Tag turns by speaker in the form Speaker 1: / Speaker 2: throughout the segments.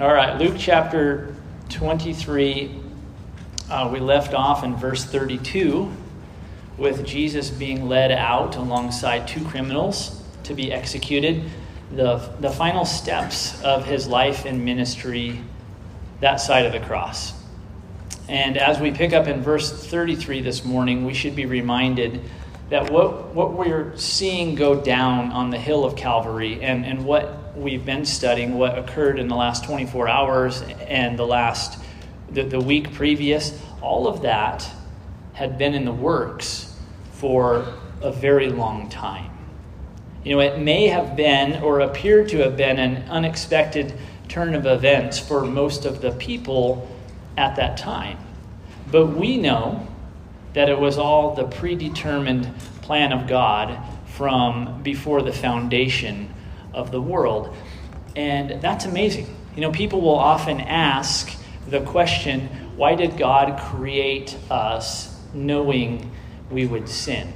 Speaker 1: All right, Luke chapter 23, we left off in verse 32 with Jesus being led out alongside two criminals to be executed. The final steps of his life and ministry, that side of the cross. And as we pick up in verse 33 this morning, we should be reminded that what we're seeing go down on the hill of Calvary and what we've been studying, what occurred in the last 24 hours and the week previous, all of that had been in the works for a very long time. You know, it may have been or appeared to have been an unexpected turn of events for most of the people at that time. But we know that it was all the predetermined plan of God from before the foundation of the world. And that's amazing. You know, people will often ask the question, why did God create us knowing we would sin?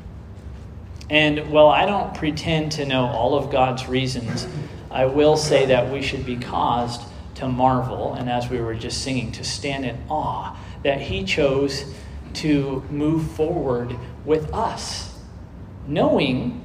Speaker 1: And while I don't pretend to know all of God's reasons, I will say that we should be caused to marvel, and as we were just singing, to stand in awe that he chose to move forward with us, knowing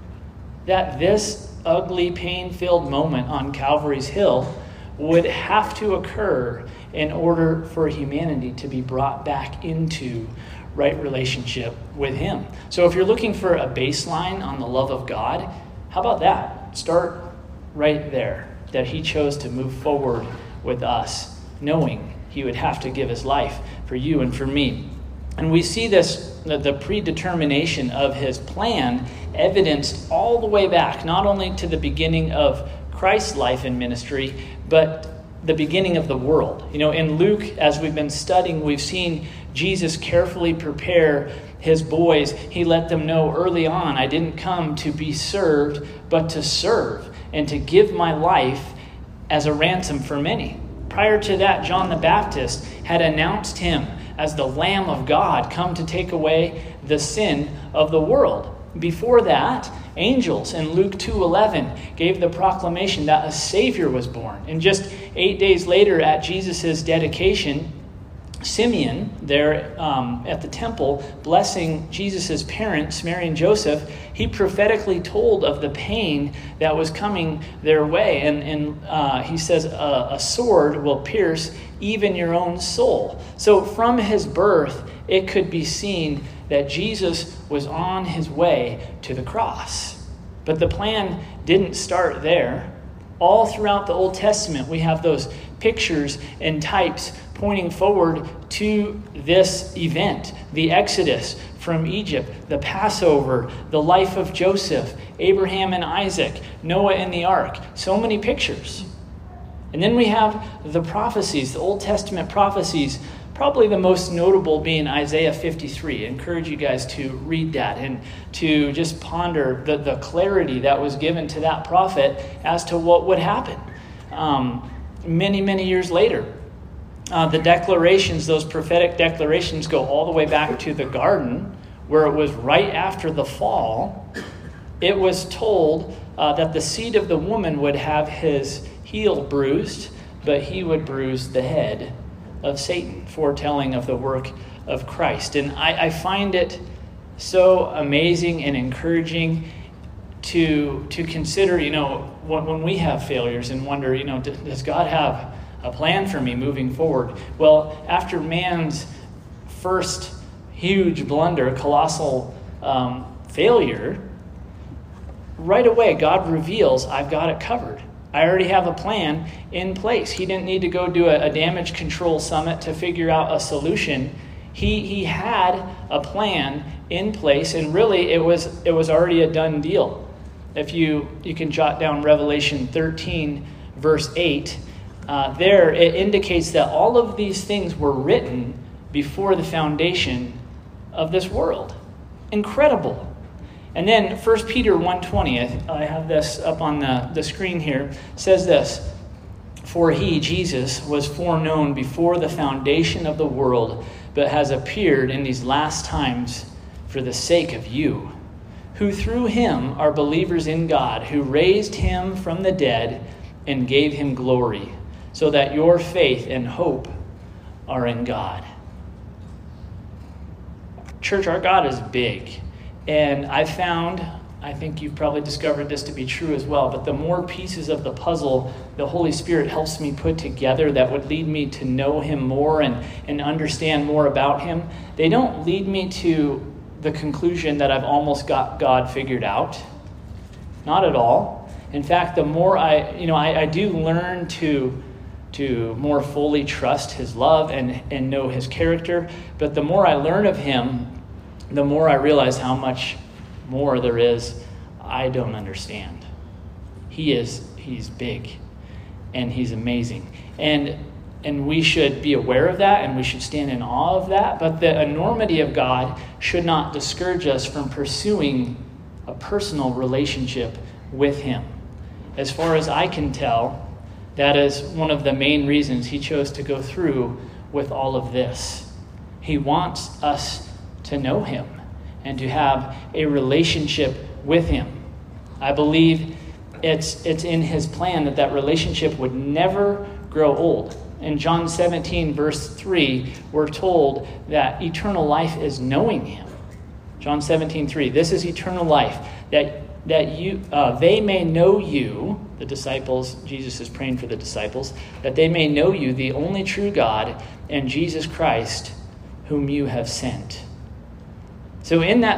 Speaker 1: that this ugly, pain-filled moment on Calvary's Hill would have to occur in order for humanity to be brought back into right relationship with him. So if you're looking for a baseline on the love of God, how about that? Start right there, that he chose to move forward with us, knowing he would have to give his life for you and for me. And we see this, the predetermination of his plan, evidenced all the way back, not only to the beginning of Christ's life and ministry, but the beginning of the world. You know, in Luke, as we've been studying, we've seen Jesus carefully prepare his boys. He let them know early on, I didn't come to be served, but to serve and to give my life as a ransom for many. Prior to that, John the Baptist had announced him as the Lamb of God come to take away the sin of the world. Before that, angels in Luke 2:11 gave the proclamation that a Savior was born. And just 8 days later at Jesus' dedication, Simeon, there at the temple, blessing Jesus' parents, Mary and Joseph, he prophetically told of the pain that was coming their way. And he says, a sword will pierce even your own soul. So from his birth, it could be seen that Jesus was on his way to the cross. But the plan didn't start there. All throughout the Old Testament, we have those pictures and types pointing forward to this event, the Exodus from Egypt, the Passover, the life of Joseph, Abraham and Isaac, Noah and the ark. So many pictures. And then we have the prophecies, the Old Testament prophecies, probably the most notable being Isaiah 53. I encourage you guys to read that and to just ponder the clarity that was given to that prophet as to what would happen many, many years later. The declarations, those prophetic declarations, go all the way back to the garden, where it was right after the fall. It was told that the seed of the woman would have his heel bruised, but he would bruise the head of Satan, foretelling of the work of Christ. And I find it so amazing and encouraging to consider, you know, when we have failures and wonder, you know, does God have a plan for me moving forward? Well, after man's first huge blunder, colossal failure, right away God reveals, I've got it covered. I already have a plan in place. He didn't need to go do a damage control summit to figure out a solution. He had a plan in place, and really it was already a done deal. If you can jot down Revelation 13, verse 8, there it indicates that all of these things were written before the foundation of this world. Incredible. And then 1 Peter 1:20, I have this up on the screen here, says this: For he, Jesus, was foreknown before the foundation of the world, but has appeared in these last times for the sake of you, who through him are believers in God, who raised him from the dead and gave him glory, so that your faith and hope are in God. Church, our God is big. And I think you've probably discovered this to be true as well, but the more pieces of the puzzle the Holy Spirit helps me put together that would lead me to know him more and understand more about him, they don't lead me to the conclusion that I've almost got God figured out. Not at all. In fact, the more I do learn to more fully trust his love and know his character, but the more I learn of him, the more I realize how much more there is I don't understand. He's big and he's amazing. And we should be aware of that, and we should stand in awe of that, but the enormity of God should not discourage us from pursuing a personal relationship with him. As far as I can tell, that is one of the main reasons he chose to go through with all of this. He wants us to know him and to have a relationship with him. I believe it's in his plan that relationship would never grow old. In John 17, verse 3, we're told that eternal life is knowing him. John 17:3. This is eternal life, that they may know you, the disciples. Jesus is praying for the disciples, that they may know you, the only true God, and Jesus Christ, whom you have sent. So in that